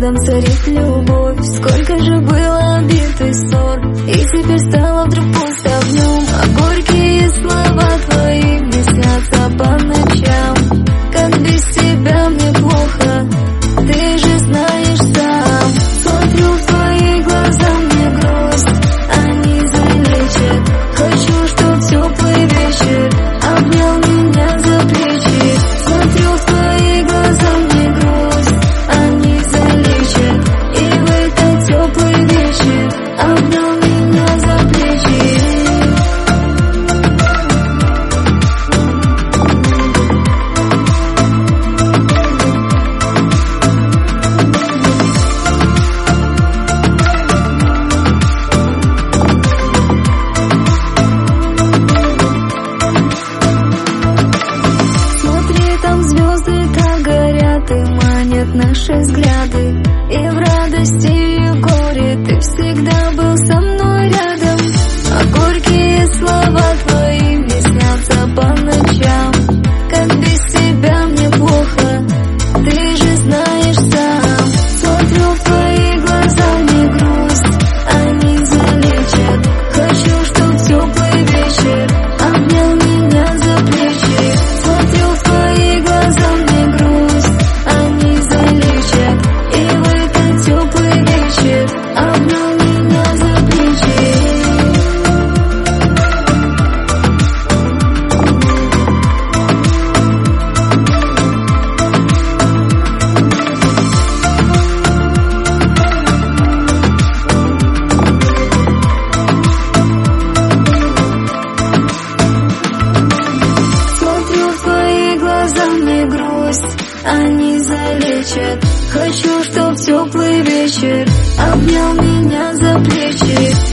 рядом царит любовь. Сколько же было обид и ссор, и теперь стало вдруг пусто в нем. А горькие слова твои мне снятся по ночам. Как без тебя мне плохо, ты же знаешь сам. Смотрю в твои глаза, мне грусть, они залечат. Хочу, чтоб теплый вечер обнял меня за плечи. Смотрю в твои глаза, мне грусть, они залечат. И в этот теплый вечер обнял меня за плечи. Наши взгляды, и в радости, и в горе ты всегда был со мной рядом. А горькие слова твои мне снятся по ночам. Как без тебя мне плохо, ты же знаешь сам. Смотрю в твои глаза, мне грусть, они залечат. Хочу, чтоб теплый вечер обнял меня за плечи. Смотрю в твои глаза, мне грусть, они залечат. И в этот теплый вечер обнял меня за плечи. Смотрю в твои глаза, мне грусть, они залечат. Хочу, чтоб теплый вечер обнял меня за плечи.